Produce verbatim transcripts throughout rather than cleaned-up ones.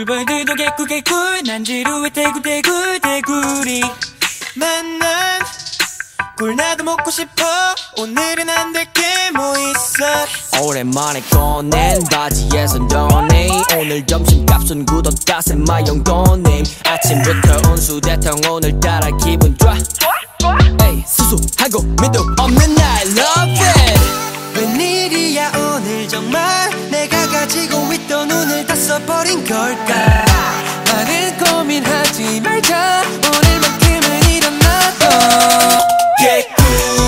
꿀벌들도 개꿀 개꿀 난 지루해 대구 대구 대구리 만난 꿀 나도 먹고 싶어 오늘은 안 될 게 뭐 있어 오랜만에 꺼낸 바지에서 너네 오늘 점심값은 구독가세 마용도님 아침부터 온수대통 오늘따라 기분 좋아 에이 수수하고 민도 없는 날 love it 웬일이야 오늘 정말 내가 가지고 있던 눈을 다 써버린 걸까 많은 고민하지 말자 오늘만큼은 일어나도 개꿀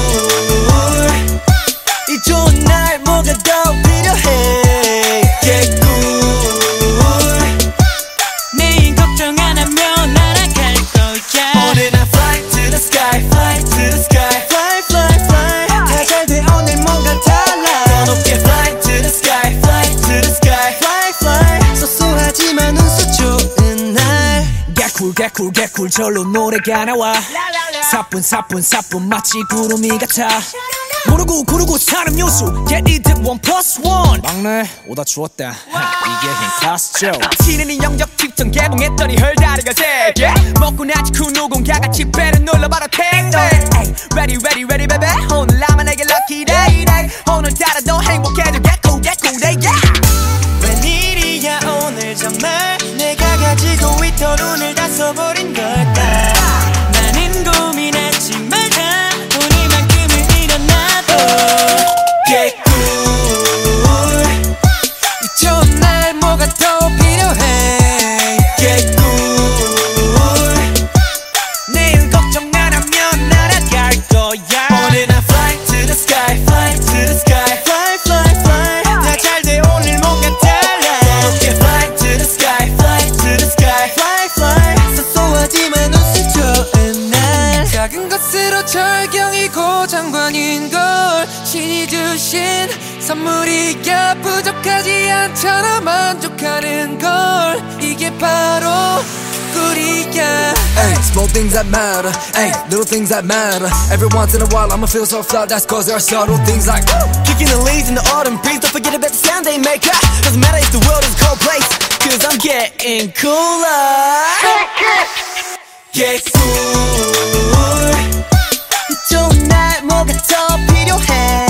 이 좋은 날 뭐가 더 필요해 개꿀 내일 걱정 안 하면 날아갈 거야 오늘 난 fly to the sky fly to the sky fly fly fly 다 잘 돼 오늘 뭔가 달라 더 높게 fly to the sky fly to the sky fly fly 소소하지만 운수 좋은 날 개꿀 개꿀 개꿀 절로 노래가 나와 사뿐 사뿐 사뿐 마치 구름이 같아 모르고 고르고 사는 요수 Get it one plus one 막내 오다 주웠다 이게 흰 클래스죠 치는이 영적 팁전 개봉했더니 헐다리가 세개 먹고 나지 그 누군가가 집배를 눌러봐라 택배 Ready ready ready baby 오늘 나만에게 lucky day 오늘따라 더 행복해져 개꿀 개꿀 day yeah 웬일이야 오늘 정말 내가 가지고 있던 눈을 다 써버린 걸까 나는 고민하지 말자 오늘만큼은 일어나도 개꿀 이 좋은 날 뭐가 더 필요해 개꿀 내일 걱정 안 하면 날아갈 거야 오늘 난 fly to the sky fly to the sky fly fly fly 다 잘 돼 오늘 뭔가 달라 더 높게 fly to the sky fly to the sky fly fly 소소하지만 웃을 좋은 날 작은 것으로 절경이고 장관인걸 신이 주신 선물이야 부족하지 않잖아 만족하는 걸 이게 바로 꿀이야 Ay, small things that matter, ay, little things that matter. Every once in a while I'ma feel so fly, that's cause there are subtle things like Kicking the leaves in the autumn breeze Don't forget about the sound they make Doesn't matter if the world is a cold place Cause I'm getting cooler 개꿀 이 좋은 날 뭐가 더 필요해